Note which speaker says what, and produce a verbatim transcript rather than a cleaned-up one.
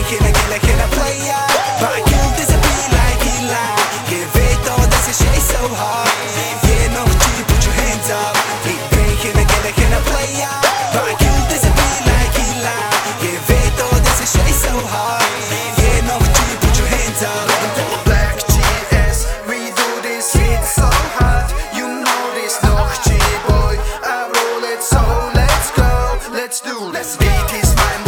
Speaker 1: can I, can I, can I play ya? But you disappear like Eli. Give it all, this is shade so hard. Yeah, no, you put your hands up. Big bang, can I, can I, can I play ya? But you disappear like Eli. Give it all, this is shade so hard. Yeah, no, you put your hands up.
Speaker 2: Black G S, we do this hit so hard. You know this, no G boy. I roll it, so let's go. Let's do this. Beat is my